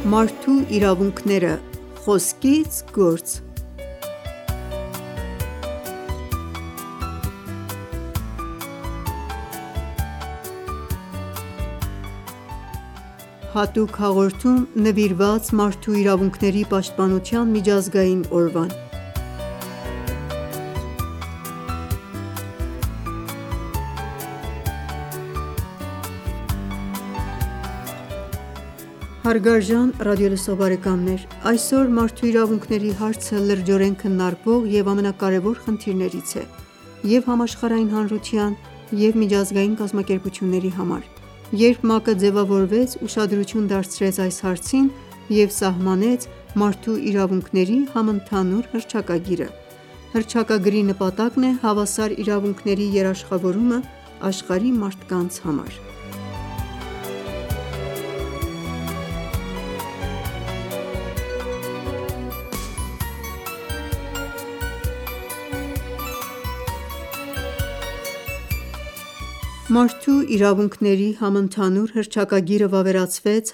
Մարդու իրավունքները խոսքից գործ։ Հատուկ հաղորդում նվիրված մարդու իրավունքների պաշտպանության միջազգային օրվան։ Հարգարժան ռադիոլսող բարեկամներ, այսօր մարդու իրավունքների հարցը լրջորեն քննարկվող և ամենակարևոր խնդիրներից է և՛ համաշխարհային հանրության, և՛ միջազգային կազմակերպությունների համար։ Երբ ՄԱԿ-ը ձևավորվեց, ուշադրություն դարձրեց այս հարցին և սահմանեց մարդու իրավունքների համընդհանուր հռչակագիրը։ Հռչակագրի նպատակն է հավասար իրավունքների երաշխավորումը աշխարհի մարդկանց համար։ Մարդու իրավունքների համընդհանուր հռչակագիրը վավերացվեց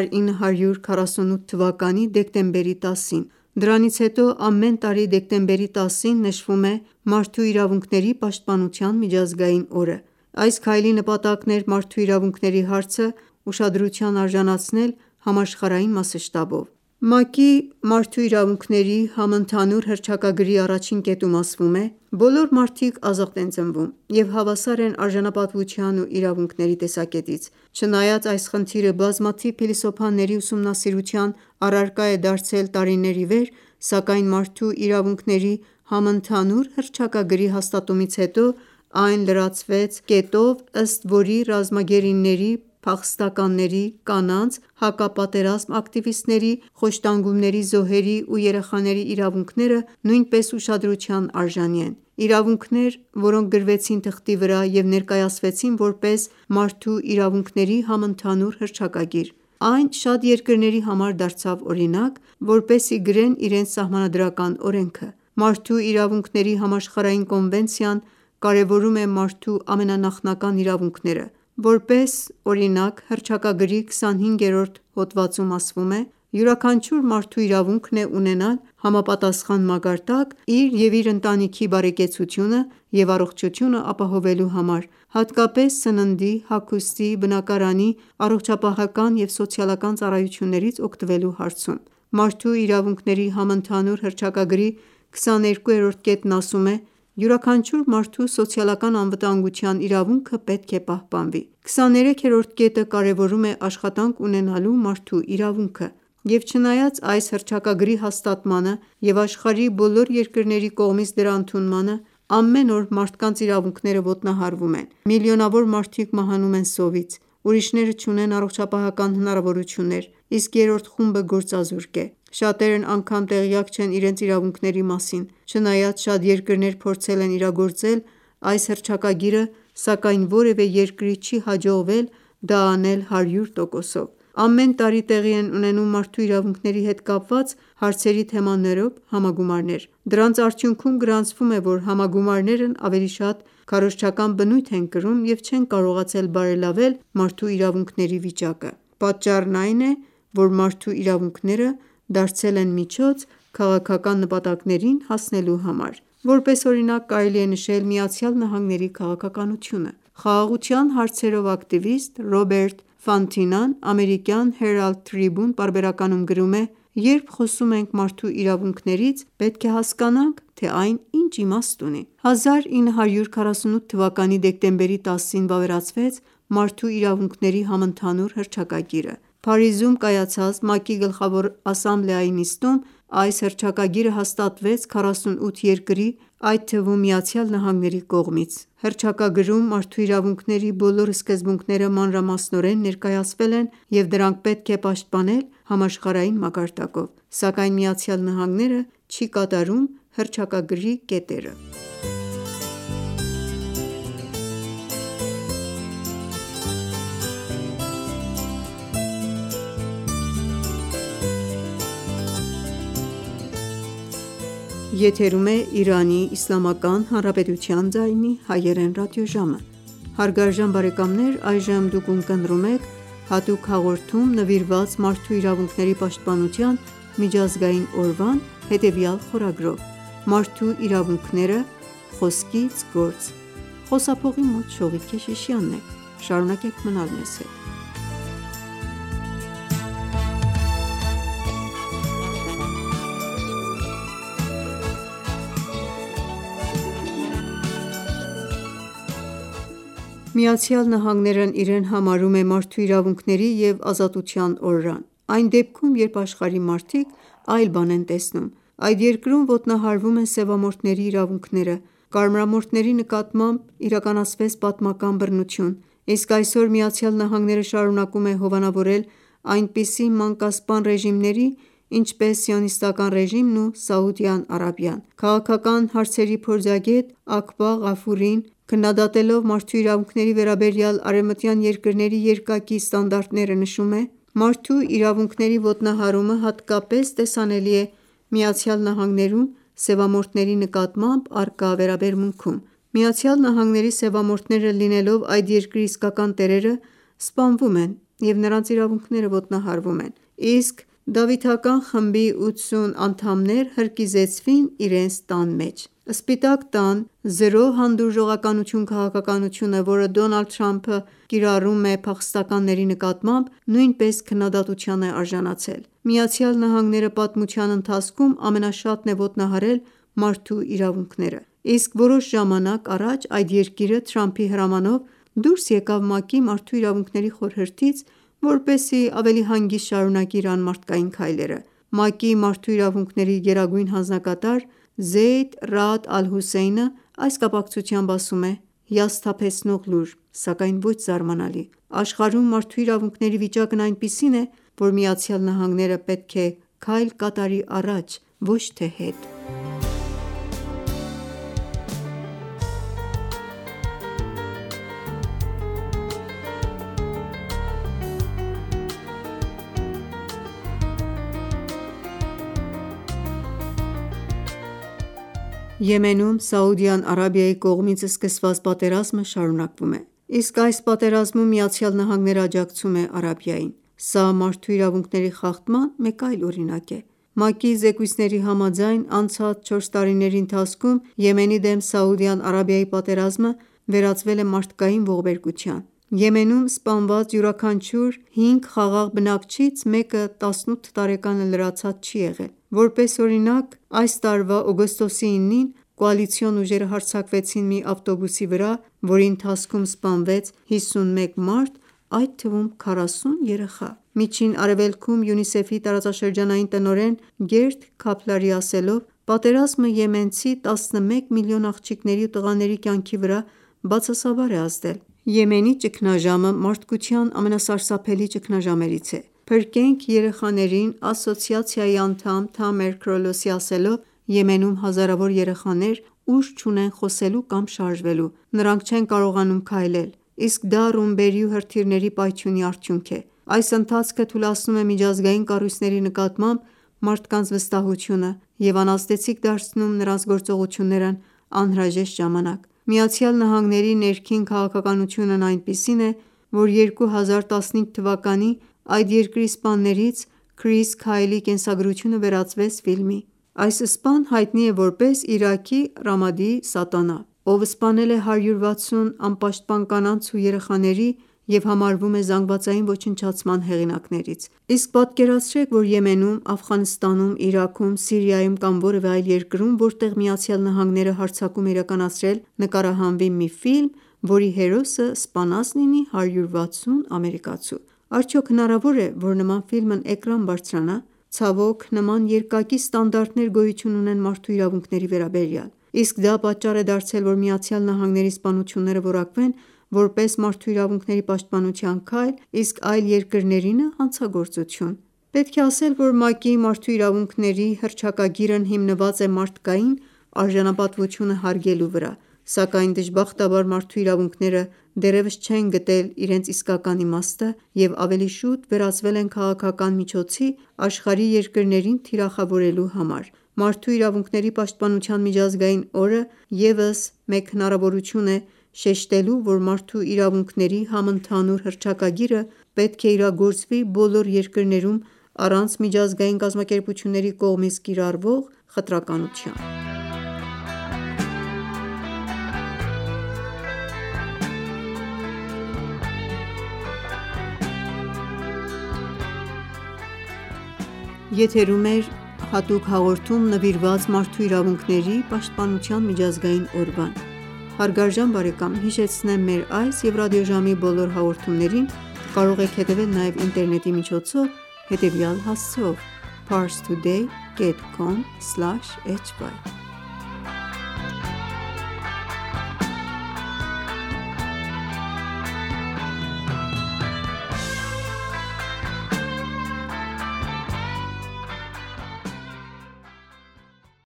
1948 թվականի դեկտեմբերի 10-ին։ Դրանից հետո ամեն տարի դեկտեմբերի 10-ին նշվում է Մարդու իրավունքների պաշտպանության միջազգային օրը։ Այս քայլի նպատակն էր մարդու իրավունքների հարցը ուշադրության արժանացնել համաշխարհային մասշտաբով։ ՄԱԿ-ի Մարդու իրավունքների համընդհանուր հռչակագրի առաջին կետում ասվում է. «Բոլոր մարդիկ ազատ են ծնվում և հավասար են արժանապատվության ու իրավունքների տեսակետից»։ Չնայած այս խնդիրը բազմաթիվ փիլիսոփաների ուսումնասիրության առարկա է դարձել տարիներ ի վեր, սակայն Մարդու իրավունքների համընդհանուր հռչակագրի հաստատումից հետո այն լրացվեց կետով, ըստ որի ռազմագերիների, փախստականների, կանանց, հակապատերազմ ակտիվիստների, խոշտանգումների զոհերի ու երեխաների իրավունքները նույնպես ուշադրության արժանի են։ Իրավունքներ, որոնք գրվեցին թղթի վրա և ներկայացվեցին որպես մարդու իրավունքների համընդհանուր հռչակագիր։ Այն շատ երկրների համար դարձավ օրինակ, որպեսզի գրեն իրենց սահմանադրական օրենքը։ Մարդու իրավունքների համաշխարհային կոնվենցիան կարևորում է մարդու ամենանախնական իրավունքները։ Որպես օրինակ, հռչակագրի 25-րդ հոդվածում ասվում է. «Յուրաքանչյուր մարդու իրավունքն է ունենալ համապատասխան մակարդակ իր և իր ընտանիքի բարեկեցությունը և առողջությունը ապահովելու համար, հատկապես սննդի, հագուստի, բնակարանի, առողջապահական և սոցիալական ծառայություններից օգտվելու հարցում»։ Մարդու իրավունքների համընդհանուր հռչակագրի 22-րդ կետն ասում է. «Յուրաքանչյուր մարդու սոցիալական անվտանգության իրավունքը պետք է պահպանվի»։ 23-րդ կետը կարևորում է աշխատանք ունենալու մարդու իրավունքը։ Եվ չնայած այս հռչակագրի հաստատմանը և աշխարհի բոլոր երկրների կողմից դրա ընդունմանը, ամեն օր մարդկանց իրավունքները ոտնահարվում են։ Միլիոնավոր մարդիկ մահանում են սովից, ուրիշները չունեն առողջապահական հնարավորություններ, իսկ երրորդ խումբը գործազուրկ է։ Շատերն անգամ տեղյակ չեն իրենց իրավունքների մասին։ Չնայած շատ երկրներ փորձել են իրագործել այս հռչակագիրը, սակայն որևէ երկրի չի հաջողվել դա անել 100%-ով։ Ամեն տարի տեղի են ունենում մարդու իրավունքների հետ կապված հարցերի թեմաներով համագումարներ։ Դրանց արդյունքում գրանցվում է, որ համագումարներն ավելի շատ քարոզչական բնույթ են կրում և չեն կարողացել բարելավել մարդու իրավունքների վիճակը։ Պատճառն այն է, որ մարդու իրավունքները դարձել են միջոց քաղաքական նպատակներին հասնելու համար։ Որպես օրինակ կարելի է նշել ԱՄՆ-ի քաղաքականությունը։ Խաղաղության հարցերով ակտիվիստ Ռոբերտ Ֆանտինան ամերիկյան Herald Tribune պարբերականում գրում է. «Երբ խոսում ենք մարդու իրավունքներից, պետք է հասկանանք, թե այն ինչ իմաստ ունի»։ 1948 թվականի դեկտեմբերի 10-ին վավերացվեց Մարդու իրավունքների համընդհանուր հռչակագիրը։ Փարիզում կայացած ՄԱԿ-ի Գլխավոր ասամբլեայի նիստում այս հռչակագիրը հաստատվեց 48 երկրի, այդ թվում ԱՄՆ-ի կողմից։ Հռչակագրում մարդու իրավունքների բոլոր սկզբունքները մանրամասնորեն ներկայացվել են և դրանք պետք է պաշտպանել համաշխարհային մակարդակով, սակայն ԱՄՆ-ն չի կատարում հռչակագրի կետերը։ հատուկ հաղորդում նվիրված մարդու իրավունքների պաշտպանության միջազգային օրվան հետևյալ խորագրով՝ Մարդու իրավունքները խոսքից գործ։ Խոսափողի մոտ Շողիկ Քեշիշյանն է։ Շարունակեք մնալ մեզ հետ։ ԱՄՆ-ն իրեն համարում է մարդու իրավունքների և ազատության օրրան, այն դեպքում, երբ աշխարհի մարդիկ այլ բան են տեսնում։ Այդ երկրում ոտնահարվում են սևամորթների իրավունքները, կարմրամորթների նկատմամբ իրականացվեց պատմական բռնություն, իսկ այսօր ԱՄՆ-ն շարունակում է հովանավորել այնպիսի մանկասպան ռեժիմների, ինչպես Սիոնիստական ռեժիմն ու Սաուդյան Արաբիան։ Քաղաքական հարցերի փորձագետ Աքբա Ղաֆուրին, քննադատելով մարդու իրավունքների վերաբերյալ արևմտյան երկրների երկակի ստանդարտները, նշում է. «Մարդու իրավունքների ոտնահարումը հատկապես տեսանելի է ԱՄՆ-ում սևամորթների նկատմամբ առկա վերաբերմունքում։ ԱՄՆ-ի սևամորթները, լինելով այդ երկրի իսկական տերերը, սպանվում են և նրանց իրավունքները ոտնահարվում են, իսկ Դավիթական խմբի 80 անդամներ հրկիզեցվին իրենց տան մեջ»։ Սպիտակ տան «Զրո հանդուրժողականություն» քաղաքականությունը, որը Դոնալդ Թրամփը կիրառում է փախստականների նկատմամբ, նույնպես քննադատության է արժանացել։ ԱՄՆ-ն պատմության ընթացքում ամենաշատն է ոտնահարել մարդու իրավունքները, իսկ որոշ ժամանակ առաջ այդ երկիրը Թրամփի հրամանով դուրս եկավ ՄԱԿ-ի Մարդու իրավունքների խորհրդից, որպեսզի ավելի հանգիստ շարունակի իր անմարդկային քայլերը։ ՄԱԿ-ի Մարդու իրավունքների գերագույն հանձնակատար Զեյդ Ռաադ Ալ-Հուսեյնը այս կապակցությամբ ասում է. «Հիասթափեցնող լուր, սակայն ոչ զարմանալի։ Աշխարհում մարդու իրավունքների վիճակն այնպիսին է, որ ԱՄՆ-ն պետք է քայլ կատարի առաջ, ոչ թե հետ»։ Եմենում Սաուդյան Արաբիայի կողմից սկսված պատերազմը շարունակվում է, իսկ այս պատերազմում ԱՄՆ-ն աջակցում է Արաբիային։ Սա մարդու իրավունքների խախտման մեկ այլ օրինակ է։ ՄԱԿ-ի զեկույցների համաձայն, անցած 4 տարիների ընթացքում Եմենի դեմ Սաուդյան Արաբիայի պատերազմը վերածվել է մարդկային ողբերգության։ Եմենում սպանված յուրաքանչյուր 5 խաղաղ բնակչից մեկը 18 տարեկանը լրացած չի եղել։ Որպես օրինակ, այս տարվա օգոստոսի 9-ին կոալիցիոն ուժերը հարձակվեցին մի ավտոբուսի վրա, որի ընթացքում սպանվեց 51 մարդ, այդ թվում 40 երեխա։ Միջին Արևելքում ՅՈՒՆԻՍԵՖ-ի տարածաշրջանային տնօրեն Գերտ Քափլարի ասելով, պատերազմը եմենցի 11 միլիոն աղջիկների ու տղաների կյանքի վրա բացասաբար է ազդել։ Եմենի ճգնաժամը մարդկության ամենասարսափելի ճգնաժամերից է։ «Փրկենք երեխաներին» ասոցիացիայի անդամ Թամեր Քրոլոսի ասելով, Եմենում հազարավոր երեխաներ ուժ չունեն խոսելու կամ շարժվելու, նրանք չեն կարողանում քայլել, իսկ դա ռումբերի ու հրթիռների պայթյունի արդյունք է։ Այս ընթացքը թուլացնում է միջազգային կառույցների նկատմամբ մարդկանց վստահությունը և անազդեցիկ դարձնում նրանց գործողություններն անհրաժեշտ ժամանակ։ ԱՄՆ-ի ներքին քաղաքականությունն այնպիսին է, որ 2015 թվականի այդ երկրի սպաներից Քրիս Քայլի կենսագրությունը վերածվեց ֆիլմի։ Այս սպան հայտնի է որպես Իրաքի Ռամադի Սատանա, ով սպանել է 160 անպաշտպան կանանց ու երեխաների և համարվում է զանգվածային ոչնչացման հեղինակներից։ Իսկ պատկերացրեք, որ Եմենում, Աֆղանստանում, Իրաքում, Սիրիայում կամ որևէ այլ երկրում, որտեղ ԱՄՆ-ն հարձակում է իրականացրել, նկարահանվի մի ֆիլմ, որի հերոսը սպանած լինի 160 ամերիկացու։ Արդյոք հնարավոր է, որ նման ֆիլմն էկրան բարձրանա։ Ցավոք, նման երկակի ստանդարտներ գոյություն ունեն մարդու իրավունքների վերաբերյալ, իսկ դա պատճառ է դարձել, որ ԱՄՆ-ի սպանությունները որակվեն որպես մարդու իրավունքների պաշտպանության քայլ, իսկ այլ երկրներինը՝ հանցագործություն։ Պետք է ասել, որ ՄԱԿ-ի Մարդու իրավունքների հռչակագիրն հիմնված է մարդկային արժանապատվությունը հարգելու վրա, սակայն դժբախտաբար մարդու իրավունքները դեռևս չեն գտել իրենց իսկական իմաստը և ավելի շուտ վերածվել են քաղաքական միջոցի աշխարհի երկրներին թիրախավորելու համար։ Մարդու իրավունքների պաշտպանության միջազգային օրը ևս մեկ հնարավորություն է շեշտելու, որ մարդու իրավունքների համընդհանուր հռչակագիրը պետք է իրագործվի բոլոր երկրներում առանց միջազգային կազմակերպությունների կողմից կիրառվող խտրականության: Parstoday.com/hy